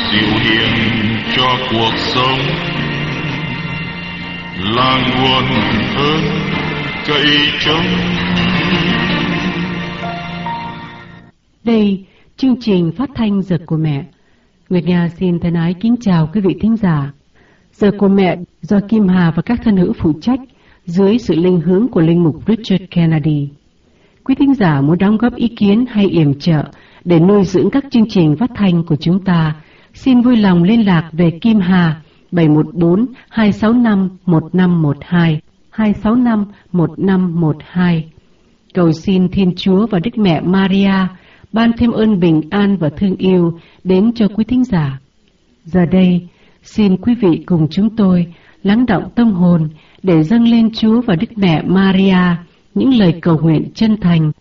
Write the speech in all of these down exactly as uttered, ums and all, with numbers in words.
dịu hiền cho cuộc sống, là nguồn ơn cậy trông. Đây, chương trình phát thanh Giờ của Mẹ. Nguyệt Nga xin thân ái kính chào quý vị thính giả. Giờ của Mẹ do Kim Hà và các thân hữu phụ trách dưới sự linh hướng của linh mục Richard Kennedy. Quý thính giả muốn đóng góp ý kiến hay yểm trợ để nuôi dưỡng các chương trình phát thanh của chúng ta, xin vui lòng liên lạc về Kim Hà bảy một bốn hai sáu năm một năm một hai, hai sáu năm một năm một hai. Cầu xin Thiên Chúa và Đức Mẹ Maria ban thêm ơn bình an và thương yêu đến cho quý thính giả. Giờ đây, xin quý vị cùng chúng tôi lắng đọng tâm hồn để dâng lên Chúa và Đức Mẹ Maria những lời cầu nguyện chân thành.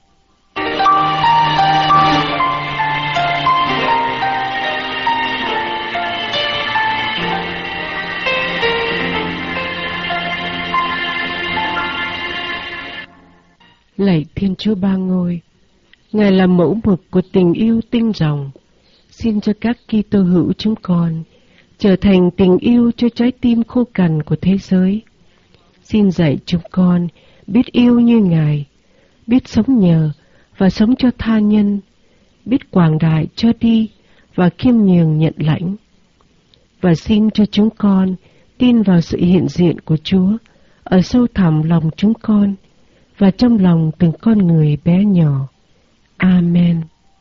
Lạy Thiên Chúa Ba Ngôi, Ngài là mẫu mực của tình yêu tinh ròng. Xin cho các Kitô hữu chúng con trở thành tình yêu cho trái tim khô cằn của thế giới. Xin dạy chúng con biết yêu như Ngài, biết sống nhờ và sống cho tha nhân, biết quảng đại cho đi và khiêm nhường nhận lãnh. Và xin cho chúng con tin vào sự hiện diện của Chúa ở sâu thẳm lòng chúng con và trong lòng từng con người bé nhỏ. Amen.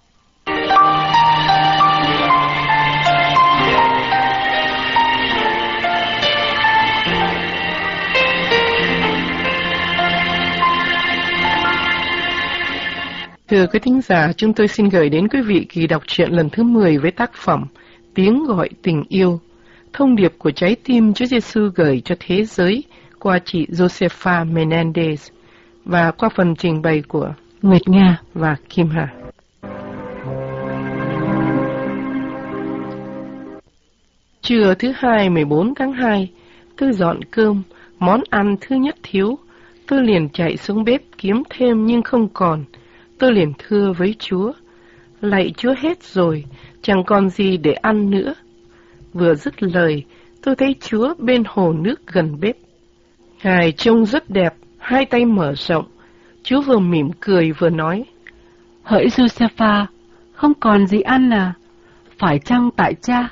Thưa quý thính giả, chúng tôi xin gửi đến quý vị kỳ đọc truyện lần thứ mười với tác phẩm Tiếng gọi tình yêu, thông điệp của trái tim Chúa Giêsu gửi cho thế giới qua chị Josefa Menendez và qua phần trình bày của Nguyệt Nga và Kim Hà. Trưa thứ hai mười bốn tháng hai, tôi dọn cơm, món ăn thứ nhất thiếu. Tôi liền chạy xuống bếp kiếm thêm nhưng không còn. Tôi liền thưa với Chúa: lạy Chúa, hết rồi, chẳng còn gì để ăn nữa. Vừa dứt lời, tôi thấy Chúa bên hồ nước gần bếp. Ngài trông rất đẹp, hai tay mở rộng. Chúa vừa mỉm cười vừa nói: hỡi Josefa, không còn gì ăn à? Phải chăng tại cha?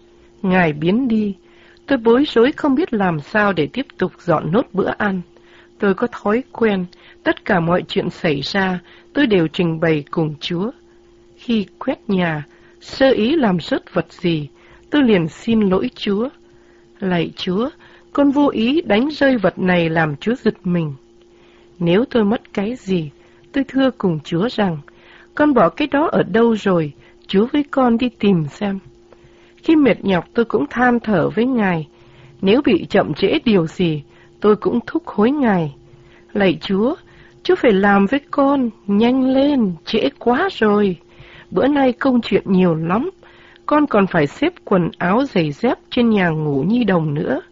Ngài biến đi. Tôi bối rối không biết làm sao để tiếp tục dọn nốt bữa ăn. Tôi có thói quen, tất cả mọi chuyện xảy ra, tôi đều trình bày cùng Chúa. Khi quét nhà, sơ ý làm rớt vật gì, tôi liền xin lỗi Chúa. Lạy Chúa, con vô ý đánh rơi vật này làm Chúa giật mình. Nếu tôi mất cái gì, tôi thưa cùng Chúa rằng: con bỏ cái đó ở đâu rồi, Chúa với con đi tìm xem. Khi mệt nhọc tôi cũng than thở với Ngài. Nếu bị chậm trễ điều gì, tôi cũng thúc hối Ngài: lạy Chúa, Chúa phải làm với con, nhanh lên, trễ quá rồi. Bữa nay công chuyện nhiều lắm, con còn phải xếp quần áo giày dép trên nhà ngủ nhi đồng nữa.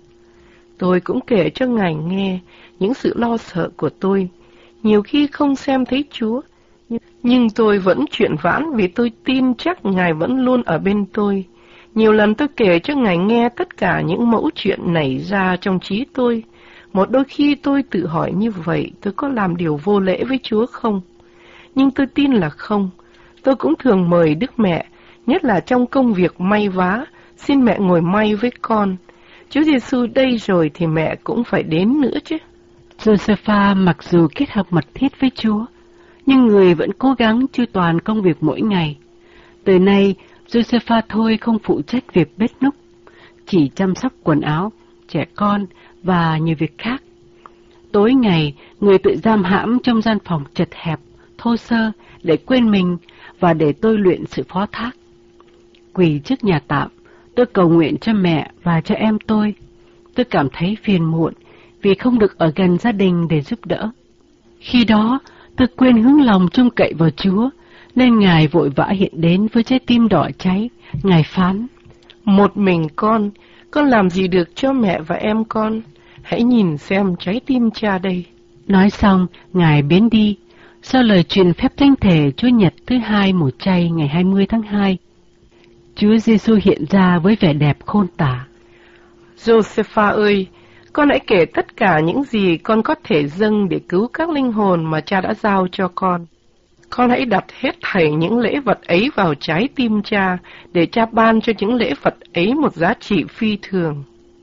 Tôi cũng kể cho Ngài nghe những sự lo sợ của tôi. Nhiều khi không xem thấy Chúa, nhưng tôi vẫn chuyện vãn vì tôi tin chắc Ngài vẫn luôn ở bên tôi. Nhiều lần tôi kể cho Ngài nghe tất cả những mẫu chuyện nảy ra trong trí tôi. Một đôi khi tôi tự hỏi như vậy, tôi có làm điều vô lễ với Chúa không? Nhưng tôi tin là không. Tôi cũng thường mời Đức Mẹ, nhất là trong công việc may vá, xin mẹ ngồi may với con. Chúa Giêsu đây rồi thì mẹ cũng phải đến nữa chứ. Josefa mặc dù kết hợp mật thiết với Chúa, nhưng người vẫn cố gắng chu toàn công việc mỗi ngày. Từ nay, Josefa thôi không phụ trách việc bếp núc, chỉ chăm sóc quần áo, trẻ con và nhiều việc khác. Tối ngày, người tự giam hãm trong gian phòng chật hẹp, thô sơ để quên mình và để tôi luyện sự phó thác. Quỳ trước nhà tạm, tôi cầu nguyện cho mẹ và cho em tôi. Tôi cảm thấy phiền muộn vì không được ở gần gia đình để giúp đỡ. Khi đó, tôi quên hướng lòng trông cậy vào Chúa, nên Ngài vội vã hiện đến với trái tim đỏ cháy. Ngài phán: một mình con, con làm gì được cho mẹ và em con? Hãy nhìn xem trái tim cha đây. Nói xong, Ngài biến đi. Sau lời truyền phép thánh thể Chúa Nhật thứ hai mùa chay ngày hai mươi tháng hai, Chúa Giêsu hiện ra với vẻ đẹp khôn tả. Josepha ơi, con hãy kể tất cả những gì con có thể dâng để cứu các linh hồn mà cha đã giao cho con. Con hãy đặt hết thảy những lễ vật ấy vào trái tim cha, để cha ban cho những lễ vật ấy một giá trị phi thường.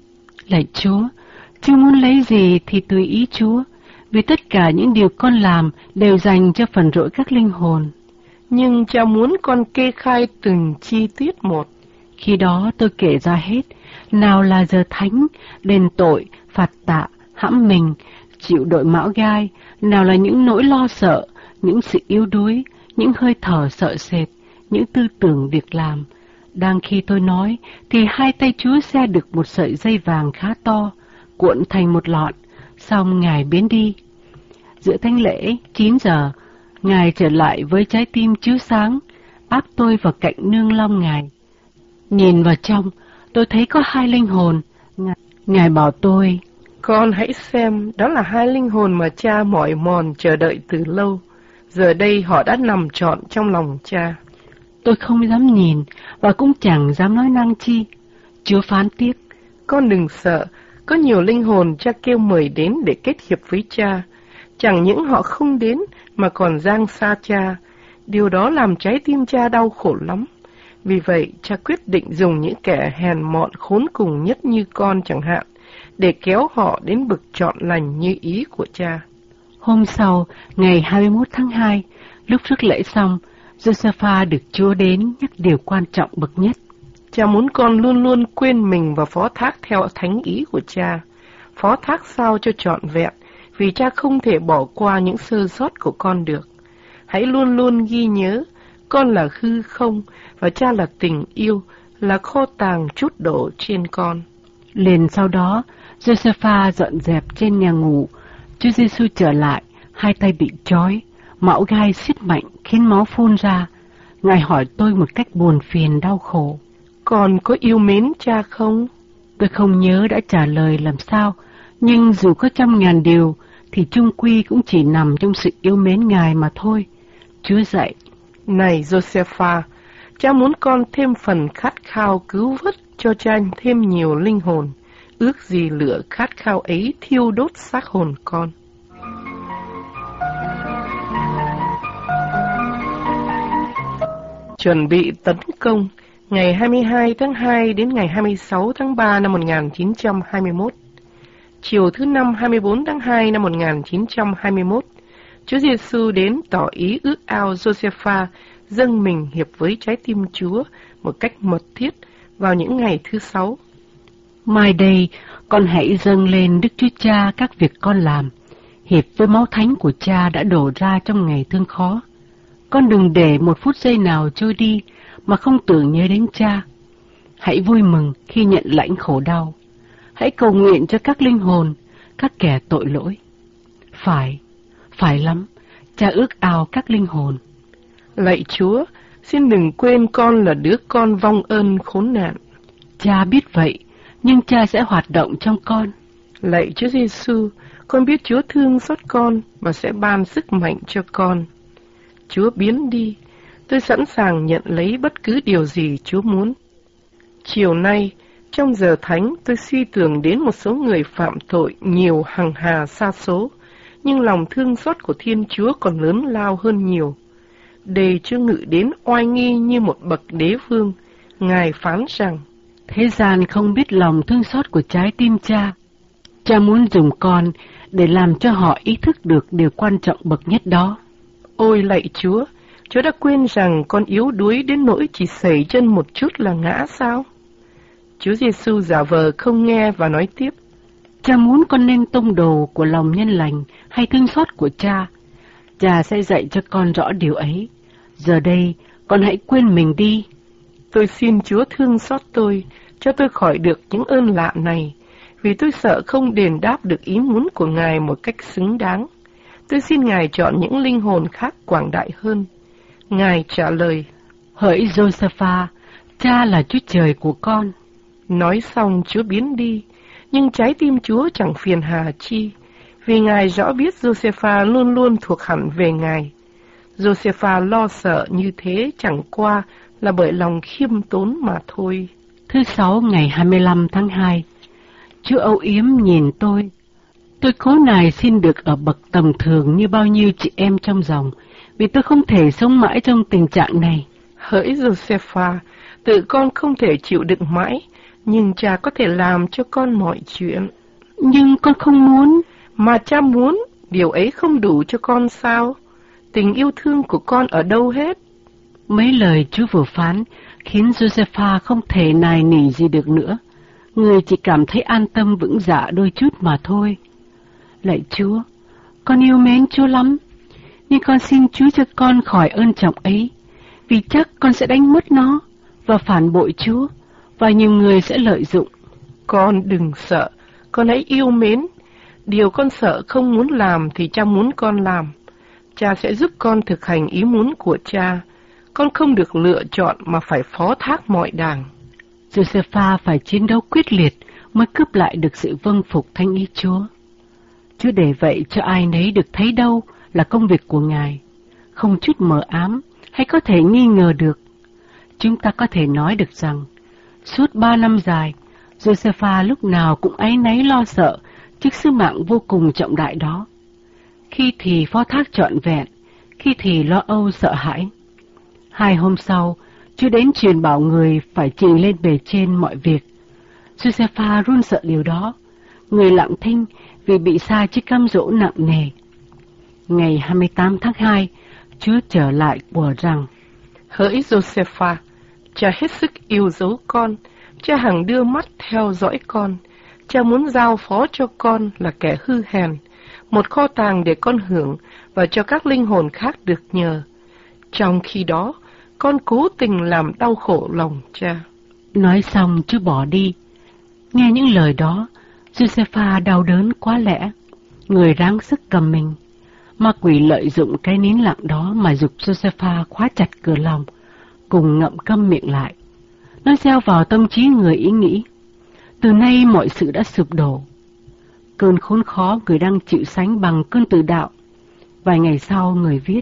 Lạy Chúa, Chúa muốn lấy gì thì tùy ý Chúa, vì tất cả những điều con làm đều dành cho phần rỗi các linh hồn. Nhưng cha muốn con kê khai từng chi tiết một. Khi đó tôi kể ra hết, nào là giờ thánh, đền tội, phạt tạ, hãm mình, chịu đội mão gai, nào là những nỗi lo sợ, những sự yếu đuối, những hơi thở sợ sệt, những tư tưởng việc làm. Đang khi tôi nói, thì hai tay Chúa xe được một sợi dây vàng khá to, cuộn thành một lọn, xong Ngài biến đi. Giữa thánh lễ, chín giờ, Ngài trở lại với trái tim chiếu sáng, áp tôi vào cạnh nương long Ngài. Nhìn vào trong, tôi thấy có hai linh hồn. Ngài, Ngài bảo tôi, con hãy xem, đó là hai linh hồn mà cha mỏi mòn chờ đợi từ lâu. Giờ đây họ đã nằm trọn trong lòng cha. Tôi không dám nhìn, và cũng chẳng dám nói năng chi. Chúa phán tiếp, con đừng sợ, có nhiều linh hồn cha kêu mời đến để kết hiệp với cha. Chẳng những họ không đến, mà còn giang xa cha. Điều đó làm trái tim cha đau khổ lắm. Vì vậy, cha quyết định dùng những kẻ hèn mọn khốn cùng nhất như con chẳng hạn, để kéo họ đến bực trọn lành như ý của cha. Hôm sau, ngày hai mươi mốt tháng hai, lúc rước lễ xong, Josepha được Chúa đến nhắc điều quan trọng bậc nhất. Cha muốn con luôn luôn quên mình và phó thác theo thánh ý của cha. Phó thác sao cho trọn vẹn, vì cha không thể bỏ qua những sơ sót của con được. Hãy luôn luôn ghi nhớ, con là hư không, và cha là tình yêu, là kho tàng trút đổ trên con. Liền sau đó, Josepha dọn dẹp trên nhà ngủ. Chúa Giêsu trở lại, hai tay bị trói, mão gai xiết mạnh khiến máu phun ra. Ngài hỏi tôi một cách buồn phiền đau khổ, con có yêu mến cha không? Tôi không nhớ đã trả lời làm sao, nhưng dù có trăm ngàn điều, thì chung quy cũng chỉ nằm trong sự yêu mến Ngài mà thôi. Chúa dạy, này Josepha, cha muốn con thêm phần khát khao cứu vớt cho cha thêm nhiều linh hồn. Ước gì lửa khát khao ấy thiêu đốt xác hồn con. Chuẩn bị tấn công ngày hai mươi hai tháng hai đến ngày hai mươi sáu tháng ba năm một nghìn chín trăm hai mươi mốt. Chiều thứ năm hai mươi bốn tháng hai năm một nghìn chín trăm hai mươi mốt, Chúa Giêsu đến tỏ ý ước ao Josepha dâng mình hiệp với trái tim Chúa một cách mật thiết vào những ngày thứ sáu. Mai đây, con hãy dâng lên Đức Chúa Cha các việc con làm, hiệp với máu thánh của Cha đã đổ ra trong ngày thương khó. Con đừng để một phút giây nào trôi đi mà không tưởng nhớ đến Cha. Hãy vui mừng khi nhận lãnh khổ đau. Hãy cầu nguyện cho các linh hồn, các kẻ tội lỗi. Phải, phải lắm, Cha ước ao các linh hồn. Lạy Chúa, xin đừng quên con là đứa con vong ơn khốn nạn. Cha biết vậy, nhưng Cha sẽ hoạt động trong con. Lạy Chúa Giêsu, con biết Chúa thương xót con và sẽ ban sức mạnh cho con. Chúa biến đi, tôi sẵn sàng nhận lấy bất cứ điều gì Chúa muốn. Chiều nay, trong giờ thánh, tôi suy tưởng đến một số người phạm tội nhiều hằng hà sa số, nhưng lòng thương xót của Thiên Chúa còn lớn lao hơn nhiều. Đề Chúa ngự đến oai nghi như một bậc đế vương, Ngài phán rằng, thế gian không biết lòng thương xót của trái tim Cha. Cha muốn dùng con để làm cho họ ý thức được điều quan trọng bậc nhất đó. Ôi lạy Chúa, Chúa đã quên rằng con yếu đuối đến nỗi chỉ sẩy chân một chút là ngã sao? Chúa Giêsu giả vờ không nghe và nói tiếp, Cha muốn con nên tông đồ của lòng nhân lành hay thương xót của Cha. Cha sẽ dạy cho con rõ điều ấy. Giờ đây, con hãy quên mình đi. Tôi xin Chúa thương xót tôi, cho tôi khỏi được những ơn lạ này, vì tôi sợ không đền đáp được ý muốn của Ngài một cách xứng đáng. Tôi xin Ngài chọn những linh hồn khác quảng đại hơn. Ngài trả lời, hỡi Josepha, Cha là Chúa Trời của con. Nói xong Chúa biến đi, nhưng trái tim Chúa chẳng phiền hà chi, vì Ngài rõ biết Josepha luôn luôn thuộc hẳn về Ngài. Josepha lo sợ như thế chẳng qua là bởi lòng khiêm tốn mà thôi. Thứ sáu ngày hai mươi lăm tháng hai, Chúa âu yếm nhìn tôi. Tôi cố nài xin được ở bậc tầm thường như bao nhiêu chị em trong dòng, vì tôi không thể sống mãi trong tình trạng này. Hỡi Josepha, tự con không thể chịu đựng mãi, nhưng cha có thể làm cho con mọi chuyện. Nhưng con không muốn. Mà cha muốn, điều ấy không đủ cho con sao? Tình yêu thương của con ở đâu hết? Mấy lời Chúa vừa phán khiến Josepha không thể nài nỉ gì được nữa. Người chỉ cảm thấy an tâm vững dạ đôi chút mà thôi. Lạy Chúa, con yêu mến Chúa lắm, nhưng con xin Chúa cho con khỏi ơn trọng ấy, vì chắc con sẽ đánh mất nó và phản bội Chúa, và nhiều người sẽ lợi dụng. Con đừng sợ, con hãy yêu mến. Điều con sợ không muốn làm thì cha muốn con làm. Cha sẽ giúp con thực hành ý muốn của cha. Con không được lựa chọn mà phải phó thác mọi đàng. Josepha phải chiến đấu quyết liệt mới cướp lại được sự vâng phục thánh ý Chúa. Chúa để vậy cho ai nấy được thấy đâu là công việc của Ngài, không chút mờ ám hay có thể nghi ngờ được. Chúng ta có thể nói được rằng, suốt ba năm dài, Josepha lúc nào cũng áy náy lo sợ trước sứ mạng vô cùng trọng đại đó. Khi thì phó thác trọn vẹn, khi thì lo âu sợ hãi. Hai hôm sau, Chúa đến truyền bảo người phải trình lên bề trên mọi việc. Josepha run sợ điều đó, người lặng thinh vì bị sai chiếc cám dỗ nặng nề. Ngày hai mươi tám tháng hai, Chúa trở lại bùa rằng: Hỡi Josepha, cha hết sức yêu dấu con, cha hằng đưa mắt theo dõi con. Cha muốn giao phó cho con là kẻ hư hèn, một kho tàng để con hưởng và cho các linh hồn khác được nhờ. Trong khi đó, con cố tình làm đau khổ lòng cha. Nói xong Chúa bỏ đi. Nghe những lời đó, Josepha đau đớn quá lẽ, người ráng sức cầm mình. Ma quỷ lợi dụng cái nín lặng đó mà giục Josepha khóa chặt cửa lòng, cùng ngậm câm miệng lại. Nó gieo vào tâm trí người ý nghĩ: từ nay mọi sự đã sụp đổ. Cơn khốn khó người đang chịu sánh bằng cơn tự đạo. Vài ngày sau người viết: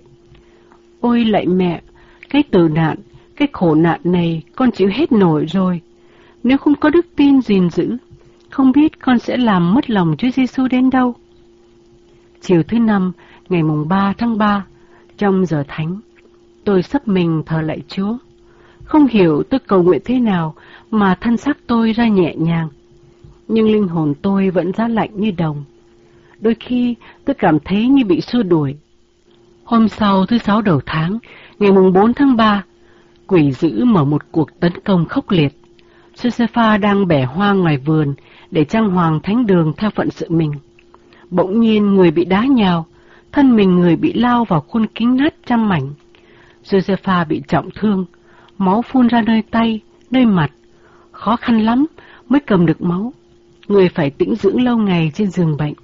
ôi lạy mẹ, cái tử nạn, cái khổ nạn này con chịu hết nổi rồi. Nếu không có đức tin gìn giữ, không biết con sẽ làm mất lòng Chúa Giêsu đến đâu. Chiều thứ năm, ngày mùng ba tháng ba, trong giờ thánh, tôi sấp mình thờ lạy Chúa. Không hiểu tôi cầu nguyện thế nào mà thân xác tôi ra nhẹ nhàng, nhưng linh hồn tôi vẫn giá lạnh như đồng. Đôi khi tôi cảm thấy như bị xua đuổi. Hôm sau thứ sáu đầu tháng, ngày mùng bốn tháng ba, quỷ dữ mở một cuộc tấn công khốc liệt. Josepha đang bẻ hoa ngoài vườn để trang hoàng thánh đường theo phận sự mình. Bỗng nhiên người bị đá nhào, thân mình người bị lao vào khuôn kính nát trăm mảnh. Josepha bị trọng thương, máu phun ra nơi tay, nơi mặt. Khó khăn lắm mới cầm được máu. Người phải tĩnh dưỡng lâu ngày trên giường bệnh.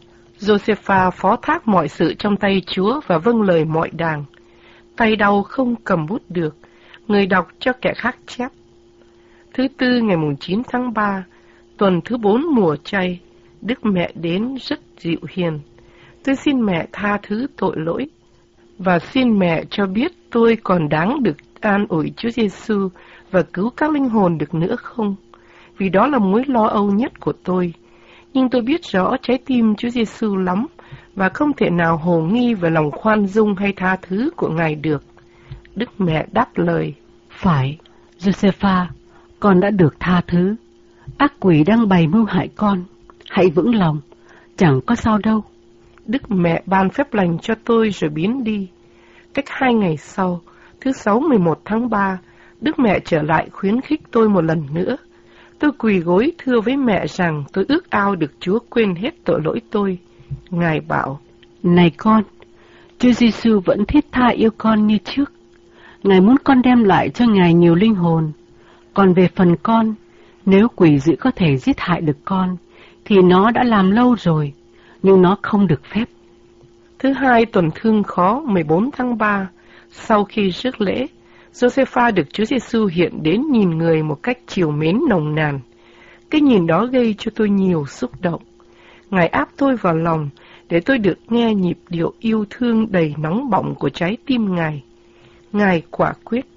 Josepha phó thác mọi sự trong tay Chúa và vâng lời mọi đàng. Tay đau không cầm bút được, người đọc cho kẻ khác chép. Thứ tư ngày mùng chín tháng ba, tuần thứ bốn mùa chay, Đức Mẹ đến rất dịu hiền. Tôi xin mẹ tha thứ tội lỗi, và xin mẹ cho biết tôi còn đáng được an ủi Chúa Giêsu và cứu các linh hồn được nữa không? Vì đó là mối lo âu nhất của tôi. Nhưng tôi biết rõ trái tim Chúa Giêsu lắm, và không thể nào hồ nghi về lòng khoan dung hay tha thứ của Ngài được. Đức Mẹ đáp lời: phải, Josepha, con đã được tha thứ. Ác quỷ đang bày mưu hại con. Hãy vững lòng, chẳng có sao đâu. Đức Mẹ ban phép lành cho tôi rồi biến đi. Cách hai ngày sau, thứ sáu mười một tháng ba, Đức Mẹ trở lại khuyến khích tôi một lần nữa. Tôi quỳ gối thưa với mẹ rằng tôi ước ao được Chúa quên hết tội lỗi tôi. Ngài bảo: này con, Chúa Giêsu vẫn thiết tha yêu con như trước. Ngài muốn con đem lại cho Ngài nhiều linh hồn. Còn về phần con, nếu quỷ dữ có thể giết hại được con, thì nó đã làm lâu rồi, nhưng nó không được phép. Thứ hai tuần thương khó mười bốn tháng ba, sau khi rước lễ, Josepha được Chúa Giêsu hiện đến nhìn người một cách trìu mến nồng nàn. Cái nhìn đó gây cho tôi nhiều xúc động. Ngài áp tôi vào lòng để tôi được nghe nhịp điệu yêu thương đầy nóng bỏng của trái tim Ngài. Ngài quả quyết: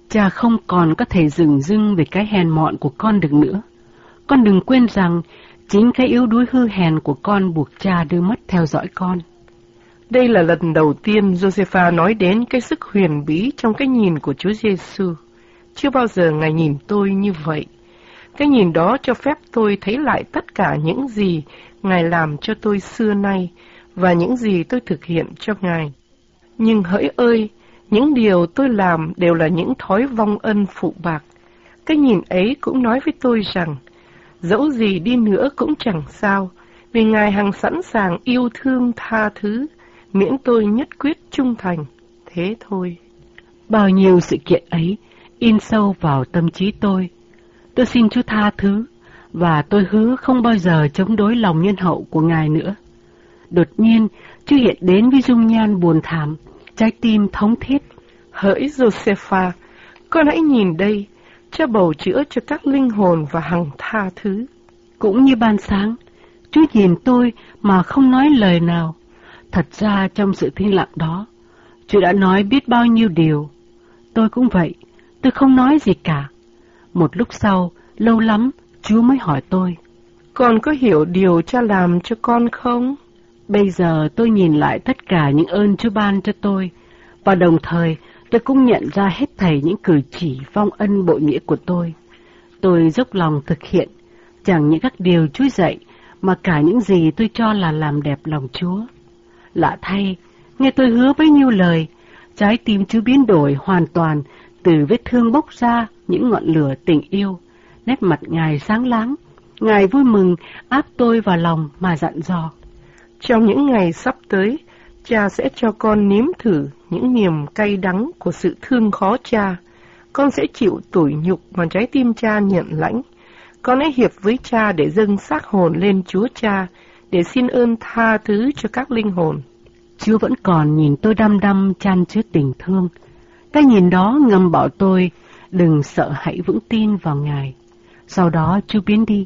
Cha không còn có thể dừng dưng về cái hèn mọn của con được nữa. Con đừng quên rằng chính cái yếu đuối hư hèn của con buộc cha đưa mắt theo dõi con. Đây là lần đầu tiên Josepha nói đến cái sức huyền bí trong cái nhìn của Chúa Giêsu. Chưa bao giờ Ngài nhìn tôi như vậy. Cái nhìn đó cho phép tôi thấy lại tất cả những gì Ngài làm cho tôi xưa nay và những gì tôi thực hiện cho Ngài. Nhưng hỡi ơi, những điều tôi làm đều là những thói vong ân phụ bạc. Cái nhìn ấy cũng nói với tôi rằng, dẫu gì đi nữa cũng chẳng sao, vì Ngài hằng sẵn sàng yêu thương tha thứ, miễn tôi nhất quyết trung thành. Thế thôi. Bao nhiêu sự kiện ấy in sâu vào tâm trí tôi. Tôi xin Chúa tha thứ, và tôi hứa không bao giờ chống đối lòng nhân hậu của Ngài nữa. Đột nhiên, Chúa hiện đến với dung nhan buồn thảm, trái tim thống thiết. Hỡi Josepha, con hãy nhìn đây, Cha bầu chữa cho các linh hồn và hằng tha thứ. Cũng như ban sáng, Chúa nhìn tôi mà không nói lời nào. Thật ra trong sự thinh lặng đó, Chúa đã nói biết bao nhiêu điều. Tôi cũng vậy, tôi không nói gì cả. Một lúc sau, lâu lắm, Chúa mới hỏi tôi. Con có hiểu điều Cha làm cho con không? Bây giờ tôi nhìn lại tất cả những ơn Chúa ban cho tôi, và đồng thời tôi cũng nhận ra hết thảy những cử chỉ vong ân bội nghĩa của tôi. Tôi dốc lòng thực hiện, chẳng những các điều Chúa dạy, mà cả những gì tôi cho là làm đẹp lòng Chúa. Lạ thay, nghe tôi hứa bấy nhiêu lời, trái tim Chúa biến đổi hoàn toàn, từ vết thương bốc ra những ngọn lửa tình yêu. Nét mặt Ngài sáng láng, Ngài vui mừng áp tôi vào lòng mà dặn dò. Trong những ngày sắp tới, Cha sẽ cho con nếm thử những niềm cay đắng của sự thương khó Cha. Con sẽ chịu tủi nhục mà trái tim Cha nhận lãnh. Con hãy hiệp với Cha để dâng xác hồn lên Chúa Cha, để xin ơn tha thứ cho các linh hồn. Chúa vẫn còn nhìn tôi đăm đăm chan chứa tình thương. Cái nhìn đó ngầm bảo tôi đừng sợ, hãy vững tin vào Ngài. Sau đó Chúa biến đi.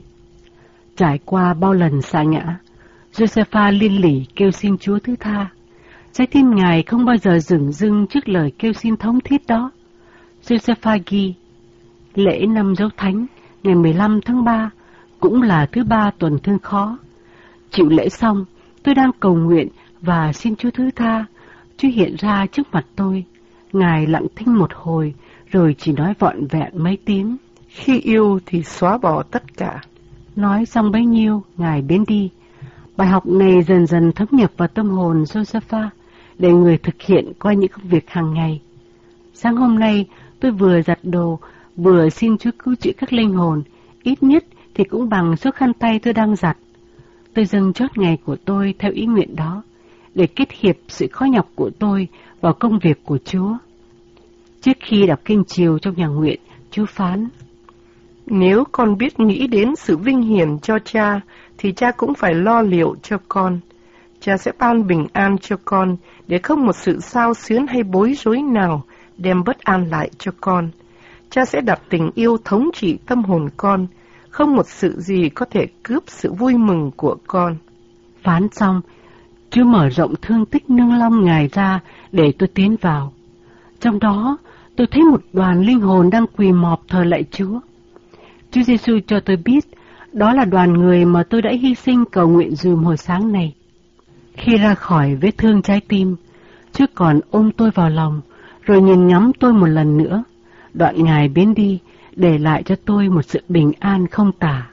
Trải qua bao lần sa ngã, Josepha liên lỉ kêu xin Chúa thứ tha. Trái tim Ngài không bao giờ dửng dưng trước lời kêu xin thống thiết đó. Josepha ghi, lễ năm Dấu Thánh ngày mười lăm tháng ba, cũng là thứ ba tuần thương khó. Chịu lễ xong, tôi đang cầu nguyện và xin Chúa thứ tha. Chúa hiện ra trước mặt tôi. Ngài lặng thinh một hồi, rồi chỉ nói vọn vẹn mấy tiếng. Khi yêu thì xóa bỏ tất cả. Nói xong bấy nhiêu, Ngài biến đi. Bài học này dần dần thấm nhập vào tâm hồn Josepha, để người thực hiện qua những công việc hàng ngày. Sáng hôm nay, tôi vừa giặt đồ, vừa xin Chúa cứu chữa các linh hồn, ít nhất thì cũng bằng số khăn tay tôi đang giặt. Tôi dâng chót ngày của tôi theo ý nguyện đó, để kết hiệp sự khó nhọc của tôi vào công việc của Chúa. Trước khi đọc kinh chiều trong nhà nguyện, Chúa phán: Nếu con biết nghĩ đến sự vinh hiển cho Cha, thì Cha cũng phải lo liệu cho con. Cha sẽ ban bình an cho con, để không một sự xao xuyến hay bối rối nào đem bất an lại cho con. Cha sẽ đặt tình yêu thống trị tâm hồn con, không một sự gì có thể cướp sự vui mừng của con. Phán xong, Chúa mở rộng thương tích nâng long Ngài ra để tôi tiến vào. Trong đó, tôi thấy một đoàn linh hồn đang quỳ mọp thờ lạy Chúa. Chúa Giêsu cho tôi biết đó là đoàn người mà tôi đã hy sinh cầu nguyện dùm hồi sáng này. Khi ra khỏi vết thương trái tim, Chúa còn ôm tôi vào lòng, rồi nhìn ngắm tôi một lần nữa. Đoạn Ngài biến đi, để lại cho tôi một sự bình an không tả.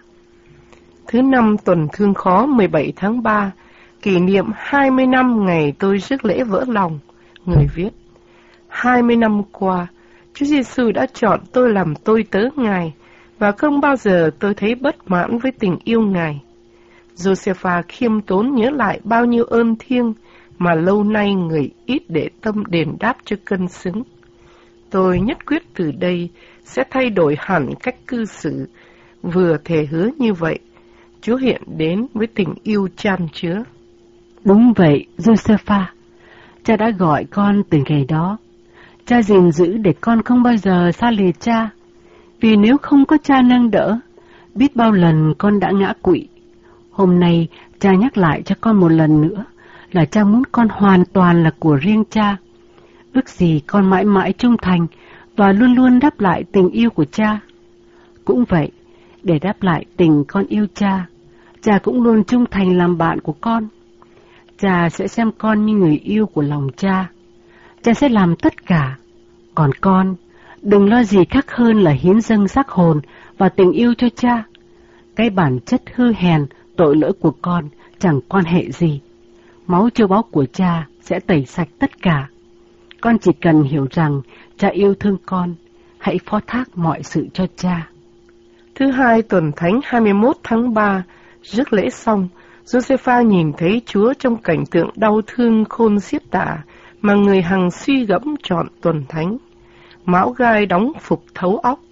Thứ năm tuần thương khó mười bảy tháng ba, kỷ niệm hai mươi năm ngày tôi rước lễ vỡ lòng. Người viết: hai mươi năm qua, Chúa Giêsu đã chọn tôi làm tôi tớ Ngài, và không bao giờ tôi thấy bất mãn với tình yêu Ngài. Josepha khiêm tốn nhớ lại bao nhiêu ơn thiêng mà lâu nay người ít để tâm đền đáp cho cân xứng. Tôi nhất quyết từ đây sẽ thay đổi hẳn cách cư xử. Vừa thề hứa như vậy, Chúa hiện đến với tình yêu chan chứa. Đúng vậy, Josepha. Cha đã gọi con từ ngày đó. Cha gìn giữ để con không bao giờ xa lìa cha. Vì nếu không có cha nâng đỡ, biết bao lần con đã ngã quỵ. Hôm nay, cha nhắc lại cho con một lần nữa là cha muốn con hoàn toàn là của riêng cha. Ước gì con mãi mãi trung thành và luôn luôn đáp lại tình yêu của cha. Cũng vậy, để đáp lại tình con yêu cha, cha cũng luôn trung thành làm bạn của con. Cha sẽ xem con như người yêu của lòng cha. Cha sẽ làm tất cả. Còn con, đừng lo gì khác hơn là hiến dâng xác hồn và tình yêu cho cha. Cái bản chất hư hèn, tội lỗi của con chẳng quan hệ gì. Máu châu báu của cha sẽ tẩy sạch tất cả. Con chỉ cần hiểu rằng cha yêu thương con, hãy phó thác mọi sự cho cha. Thứ hai tuần thánh hai mươi mốt tháng ba, rước lễ xong, Josepha nhìn thấy Chúa trong cảnh tượng đau thương khôn xiết tả mà người hằng suy gẫm trọn tuần thánh. Mão gai đóng phục thấu óc,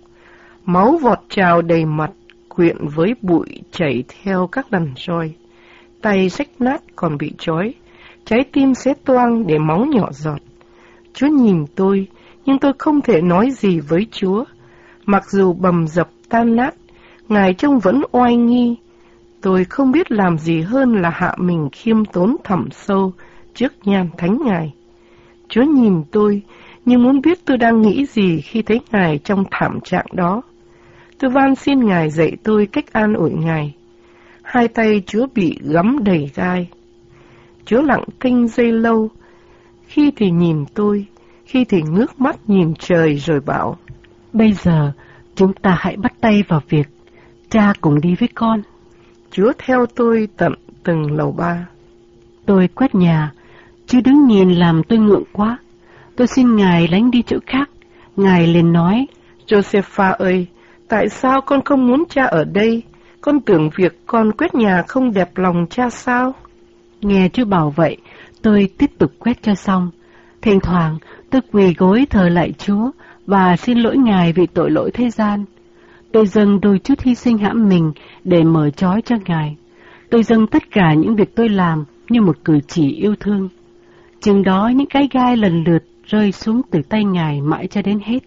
máu vọt trào đầy mặt, quyện với bụi chảy theo các đàn roi. Tay rách nát còn bị trói, trái tim xé toang để máu nhỏ giọt. Chúa nhìn tôi, nhưng tôi không thể nói gì với Chúa. Mặc dù bầm dập tan nát, Ngài trông vẫn oai nghi. Tôi không biết làm gì hơn là hạ mình khiêm tốn thẳm sâu trước nhan thánh Ngài. Chúa nhìn tôi, nhưng muốn biết tôi đang nghĩ gì khi thấy Ngài trong thảm trạng đó. Tôi van xin Ngài dạy tôi cách an ủi Ngài. Hai tay Chúa bị gắm đầy gai. Chúa lặng thinh giây lâu, khi thì nhìn tôi, khi thì ngước mắt nhìn trời rồi bảo: Bây giờ chúng ta hãy bắt tay vào việc. Cha cùng đi với con. Chúa theo tôi tận từng lầu ba. Tôi quét nhà, chứ đứng nhìn làm tôi ngượng quá. Tôi xin Ngài lánh đi chỗ khác. Ngài liền nói: Josepha ơi, tại sao con không muốn cha ở đây? Con tưởng việc con quét nhà không đẹp lòng cha sao? Nghe Chúa bảo vậy, tôi tiếp tục quét cho xong. Thỉnh thoảng tôi quỳ gối thờ lạy Chúa và xin lỗi Ngài vì tội lỗi thế gian. Tôi dâng đôi chút hy sinh hãm mình để mở trói cho Ngài. Tôi dâng tất cả những việc tôi làm như một cử chỉ yêu thương. Chừng đó những cái gai lần lượt rơi xuống từ tay Ngài mãi cho đến hết.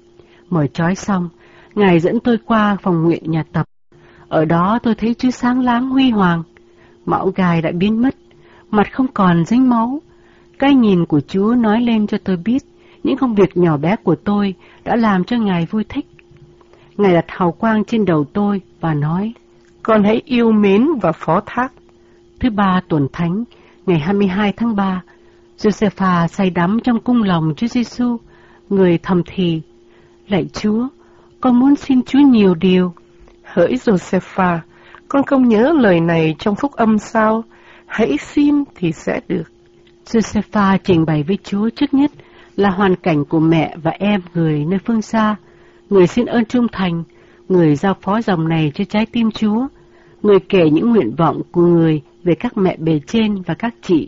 Mở trói xong, Ngài dẫn tôi qua phòng nguyện nhà tập. Ở đó tôi thấy Chúa sáng láng huy hoàng. Mão gai đã biến mất, mặt không còn dính máu. Cái nhìn của Chúa nói lên cho tôi biết những công việc nhỏ bé của tôi đã làm cho Ngài vui thích. Ngài đặt hào quang trên đầu tôi và nói: Con hãy yêu mến và phó thác. Thứ ba tuần thánh, ngày hai mươi hai tháng ba, Josepha say đắm trong cung lòng Chúa Giêsu, người thầm thì: Lạy Chúa, con muốn xin Chúa nhiều điều. Hỡi Josepha, con không nhớ lời này trong phúc âm sao? Hãy xin thì sẽ được. Josepha trình bày với Chúa trước nhất là hoàn cảnh của mẹ và em người nơi phương xa, người xin ơn trung thành, người giao phó dòng này cho trái tim Chúa, người kể những nguyện vọng của người về các mẹ bề trên và các chị.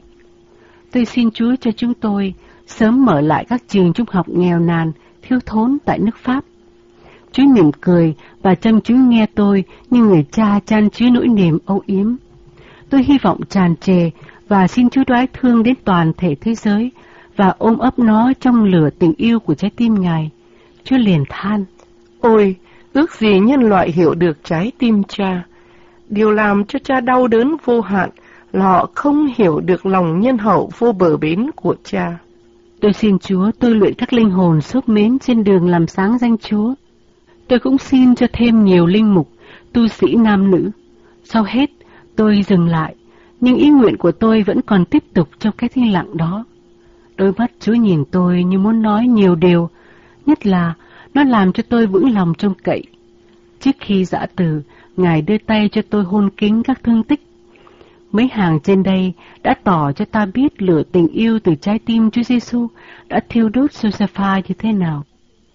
Tôi xin Chúa cho chúng tôi sớm mở lại các trường trung học nghèo nàn, thiếu thốn tại nước Pháp. Chúa mỉm cười và chăm chú nghe tôi như người cha chan chứa nỗi niềm âu yếm. Tôi hy vọng tràn trề và xin Chúa đoái thương đến toàn thể thế giới và ôm ấp nó trong lửa tình yêu của trái tim Ngài. Chúa liền than: Ôi, ước gì nhân loại hiểu được trái tim cha. Điều làm cho cha đau đớn vô hạn là họ không hiểu được lòng nhân hậu vô bờ bến của cha. Tôi xin Chúa tôi luyện các linh hồn xốp mến trên đường làm sáng danh Chúa. Tôi cũng xin cho thêm nhiều linh mục, tu sĩ nam nữ. Sau hết, tôi dừng lại, nhưng ý nguyện của tôi vẫn còn tiếp tục trong cái thinh lặng đó. Đôi mắt Chúa nhìn tôi như muốn nói nhiều điều, nhất là nó làm cho tôi vững lòng trông cậy. Trước khi giã từ, Ngài đưa tay cho tôi hôn kính các thương tích. Mấy hàng trên đây đã tỏ cho ta biết lửa tình yêu từ trái tim Chúa Giêsu đã thiêu đốt Josepha như thế nào,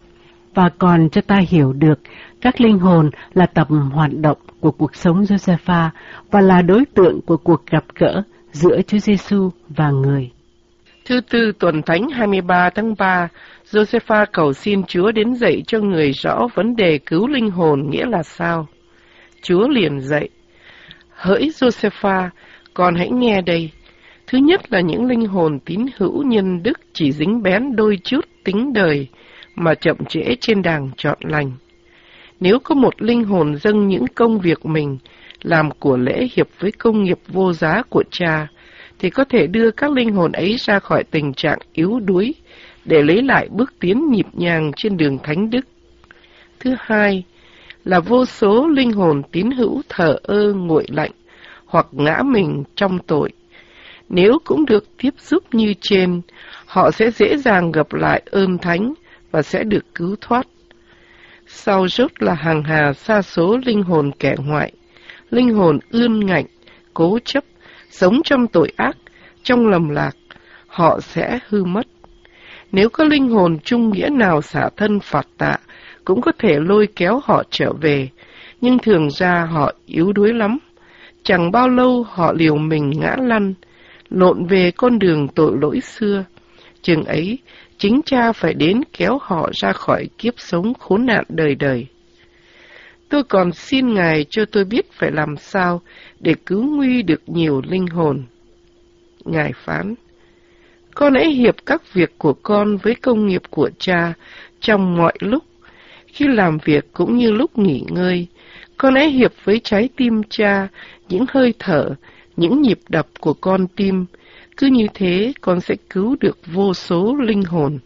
và còn cho ta hiểu được các linh hồn là tập hoạt động của cuộc sống Josepha và là đối tượng của cuộc gặp gỡ giữa Chúa Giêsu và người. Thứ tư tuần thánh hai mươi ba tháng ba, Josepha cầu xin Chúa đến dạy cho người rõ vấn đề cứu linh hồn nghĩa là sao. Chúa liền dạy: Hỡi Josepha, con hãy nghe đây. Thứ nhất là những linh hồn tín hữu nhân đức chỉ dính bén đôi chút tính đời mà chậm trễ trên đàng trọn lành. Nếu có một linh hồn dâng những công việc mình làm của lễ hiệp với công nghiệp vô giá của cha, thì có thể đưa các linh hồn ấy ra khỏi tình trạng yếu đuối, để lấy lại bước tiến nhịp nhàng trên đường thánh đức. Thứ hai là vô số linh hồn tín hữu thờ ơ nguội lạnh hoặc ngã mình trong tội. Nếu cũng được tiếp giúp như trên, họ sẽ dễ dàng gặp lại ơn thánh và sẽ được cứu thoát. Sau rốt là hàng hà sa số linh hồn kẻ ngoại, linh hồn ương ngạnh, cố chấp, sống trong tội ác, trong lầm lạc, họ sẽ hư mất. Nếu có linh hồn trung nghĩa nào xả thân phạt tạ, cũng có thể lôi kéo họ trở về, nhưng thường ra họ yếu đuối lắm. Chẳng bao lâu họ liều mình ngã lăn, lộn về con đường tội lỗi xưa. Chừng ấy, chính Cha phải đến kéo họ ra khỏi kiếp sống khốn nạn đời đời. Tôi còn xin Ngài cho tôi biết phải làm sao để cứu nguy được nhiều linh hồn. Ngài phán: con hãy hiệp các việc của con với công nghiệp của Cha trong mọi lúc, khi làm việc cũng như lúc nghỉ ngơi. Con hãy hiệp với trái tim Cha những hơi thở, những nhịp đập của con tim. Cứ như thế con sẽ cứu được vô số linh hồn.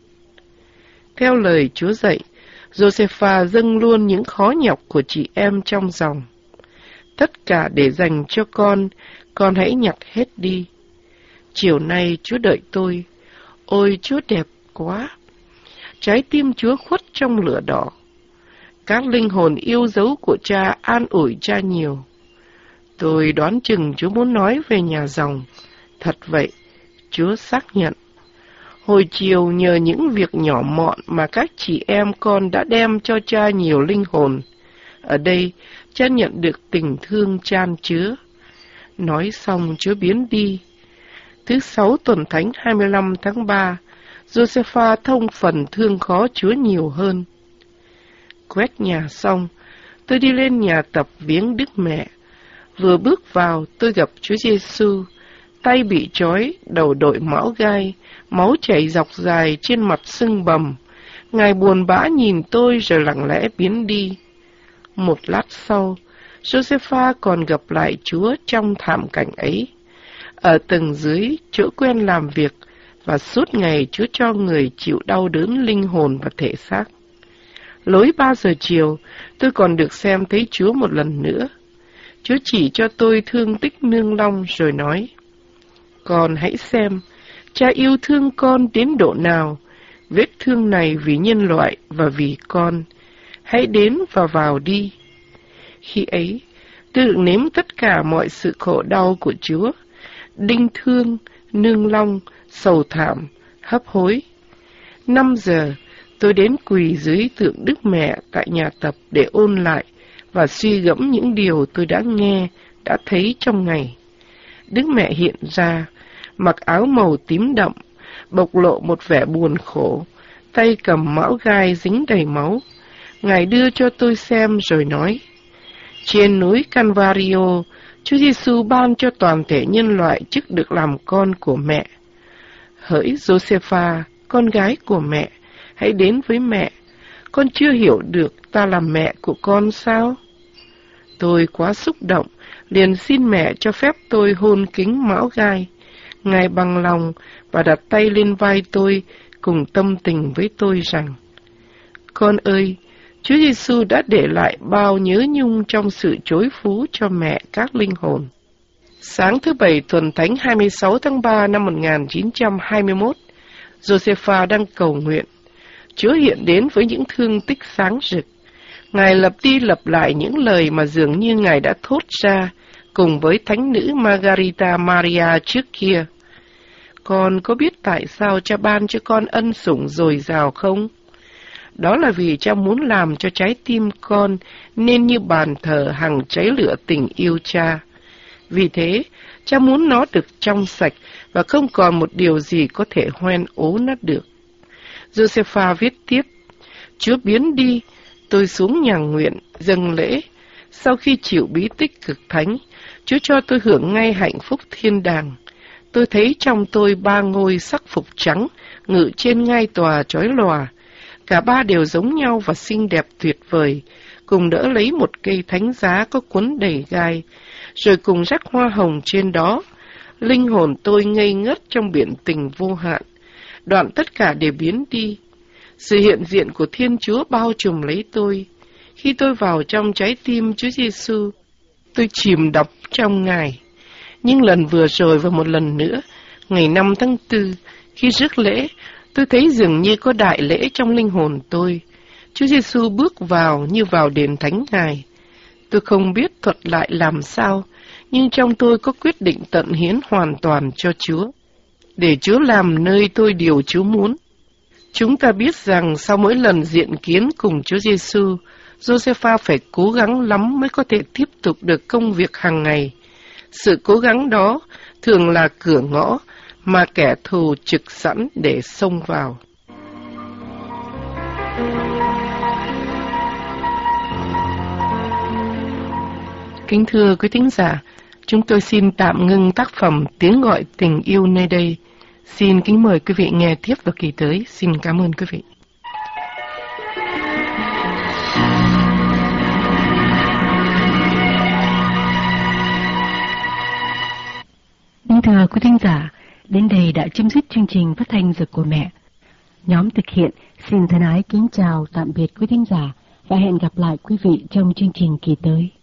Theo lời Chúa dạy, Josepha dâng luôn những khó nhọc của chị em trong dòng. Tất cả để dành cho con, con hãy nhặt hết đi. Chiều nay Chúa đợi tôi. Ôi Chúa đẹp quá! Trái tim Chúa khuất trong lửa đỏ. Các linh hồn yêu dấu của Cha an ủi Cha nhiều. Tôi đoán chừng Chúa muốn nói về nhà dòng. Thật vậy, Chúa xác nhận. Hồi chiều nhờ những việc nhỏ mọn mà các chị em con đã đem cho Cha nhiều linh hồn. Ở đây, Cha nhận được tình thương chan chứa. Nói xong Chúa biến đi. Thứ sáu tuần thánh hai mươi lăm tháng ba, Josepha thông phần thương khó Chúa nhiều hơn. Quét nhà xong, tôi đi lên nhà tập viếng Đức Mẹ. Vừa bước vào, tôi gặp Chúa Giêsu, tay bị trói, đầu đội mão gai, máu chảy dọc dài trên mặt sưng bầm. Ngài buồn bã nhìn tôi rồi lặng lẽ biến đi. Một lát sau, Josepha còn gặp lại Chúa trong thảm cảnh ấy. Ở tầng dưới, chỗ quen làm việc, và suốt ngày Chúa cho người chịu đau đớn linh hồn và thể xác. Lối ba giờ chiều, tôi còn được xem thấy Chúa một lần nữa. Chúa chỉ cho tôi thương tích nương long rồi nói: con hãy xem, Cha yêu thương con đến độ nào, vết thương này vì nhân loại và vì con. Hãy đến và vào đi. Khi ấy, tôi được nếm tất cả mọi sự khổ đau của Chúa, đinh thương, nương long, sầu thảm, hấp hối. Năm giờ, tôi đến quỳ dưới tượng Đức Mẹ tại nhà tập để ôn lại và suy gẫm những điều tôi đã nghe, đã thấy trong ngày. Đức Mẹ hiện ra, mặc áo màu tím đậm, bộc lộ một vẻ buồn khổ, tay cầm mão gai dính đầy máu. Ngài đưa cho tôi xem rồi nói: trên núi Calvario, Chúa Giêsu ban cho toàn thể nhân loại chức được làm con của mẹ. Hỡi Josepha, con gái của mẹ, hãy đến với mẹ. Con chưa hiểu được ta là mẹ của con sao? Tôi quá xúc động, liền xin mẹ cho phép tôi hôn kính mão gai. Ngài bằng lòng và đặt tay lên vai tôi, cùng tâm tình với tôi rằng: con ơi, Chúa Giêsu đã để lại bao nhớ nhung trong sự trối phú cho mẹ các linh hồn. Sáng thứ Bảy tuần thánh hai mươi sáu tháng ba năm một nghìn chín trăm hai mươi mốt, Josepha đang cầu nguyện. Chúa hiện đến với những thương tích sáng rực. Ngài lặp đi lặp lại những lời mà dường như Ngài đã thốt ra cùng với thánh nữ Margarita Maria trước kia. Con có biết tại sao Cha ban cho con ân sủng dồi dào không? Đó là vì Cha muốn làm cho trái tim con nên như bàn thờ hằng cháy lửa tình yêu Cha. Vì thế, Cha muốn nó được trong sạch và không còn một điều gì có thể hoen ố nó được. Josepha viết tiếp: Chúa biến đi, tôi xuống nhà nguyện, dâng lễ. Sau khi chịu bí tích cực thánh, Chúa cho tôi hưởng ngay hạnh phúc thiên đàng. Tôi thấy trong tôi ba ngôi sắc phục trắng, ngự trên ngai tòa chói lòa. Cả ba đều giống nhau và xinh đẹp tuyệt vời, cùng đỡ lấy một cây thánh giá có cuốn đầy gai, rồi cùng rắc hoa hồng trên đó. Linh hồn tôi ngây ngất trong biển tình vô hạn. đoạn tất cả đều biến đi. Sự hiện diện của Thiên Chúa bao trùm lấy tôi. Khi tôi vào trong trái tim Chúa Giêsu, tôi chìm đắm trong Ngài. Nhưng lần vừa rồi và một lần nữa, ngày năm tháng tư, khi rước lễ, tôi thấy dường như có đại lễ trong linh hồn tôi. Chúa Giêsu bước vào như vào đền thánh Ngài. Tôi không biết thuật lại làm sao, nhưng trong tôi có quyết định tận hiến hoàn toàn cho Chúa, để Chúa làm nơi tôi điều Chúa muốn. Chúng ta biết rằng sau mỗi lần diện kiến cùng Chúa Giêsu, Josepha phải cố gắng lắm mới có thể tiếp tục được công việc hàng ngày. Sự cố gắng đó thường là cửa ngõ mà kẻ thù trực sẵn để xông vào. Kính thưa quý thính giả, chúng tôi xin tạm ngưng tác phẩm Tiếng gọi tình yêu nơi đây. Xin kính mời quý vị nghe tiếp vào kỳ tới. Xin cảm ơn quý vị. Kính thưa quý thính giả, đến đây đã chấm dứt chương trình phát thanh Giờ của Mẹ. Nhóm thực hiện xin thân ái kính chào tạm biệt quý thính giả và hẹn gặp lại quý vị trong chương trình kỳ tới.